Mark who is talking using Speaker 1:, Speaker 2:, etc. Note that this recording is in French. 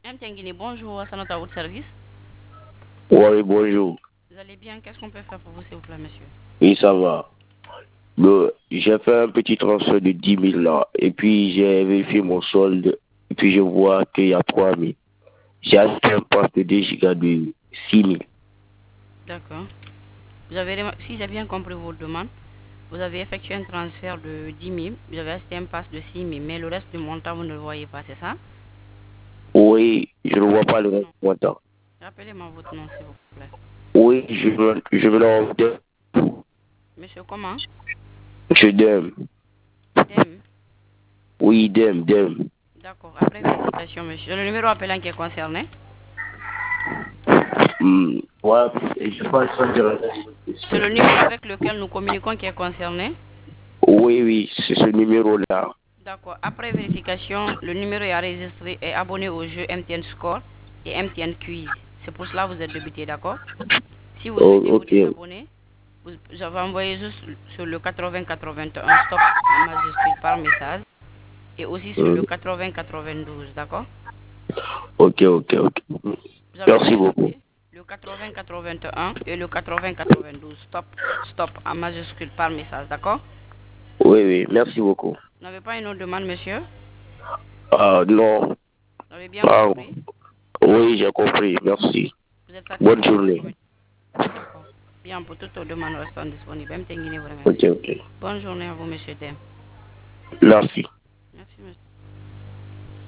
Speaker 1: Mtengini, bonjour, c'est notre votre service.
Speaker 2: Oui, bonjour.
Speaker 1: Vous allez bien? Qu'est-ce qu'on peut faire pour vous, s'il vous plaît, monsieur?
Speaker 2: Oui, ça va. J'ai fait un petit transfert de 10 000 là. Et puis, j'ai vérifié mon solde. Et puis, je vois qu'il y a 3 000. J'ai acheté un pass de 2 gigas de 6 000.
Speaker 1: D'accord. Si j'ai bien compris votre demande, vous avez effectué un transfert de 10 000, vous avez acheté un pass de 6 000, mais le reste du montant, vous ne le voyez pas, c'est ça?
Speaker 2: Oui, je ne vois pas le reste
Speaker 1: Non.
Speaker 2: du montant.
Speaker 1: Rappelez-moi votre nom, s'il vous plaît.
Speaker 2: Oui, je veux l'envoyer.
Speaker 1: Monsieur comment?
Speaker 2: Monsieur Dem.
Speaker 1: Dem.
Speaker 2: Oui, Dem.
Speaker 1: D'accord. Après vérification, monsieur. Le numéro appelant qui est concerné?
Speaker 2: Ouais, et je pense que
Speaker 1: C'est le numéro avec lequel nous communiquons qui est concerné?
Speaker 2: oui, c'est ce numéro-là.
Speaker 1: D'accord. Après vérification, le numéro est enregistré et abonné au jeu MTN Score et MTN Quiz. C'est pour cela que vous êtes débuté, d'accord? Si vous
Speaker 2: Oh,
Speaker 1: souhaitez vous
Speaker 2: ok.
Speaker 1: désabonner, vous avez envoyé juste sur le 8081 stop en majuscule par message et aussi sur le
Speaker 2: Hmm.
Speaker 1: 8092, d'accord?
Speaker 2: Ok.
Speaker 1: Vous avez
Speaker 2: Merci
Speaker 1: bien
Speaker 2: beaucoup.
Speaker 1: noté le 8081 et le 8092 stop en majuscule par message, d'accord?
Speaker 2: Oui, merci beaucoup.
Speaker 1: Vous n'avez pas une autre demande, monsieur?
Speaker 2: Ah, non.
Speaker 1: Vous avez bien
Speaker 2: Ah,
Speaker 1: compris?
Speaker 2: oui, j'ai compris. Merci.
Speaker 1: Vous êtes
Speaker 2: Bonne
Speaker 1: satisfait de la
Speaker 2: journée.
Speaker 1: communication? D'accord. Bien, pour toutes vos demandes restantes disponibles. Même Tenguini vous remercie.
Speaker 2: Ok.
Speaker 1: Bonne journée à vous, monsieur Dem.
Speaker 2: Merci.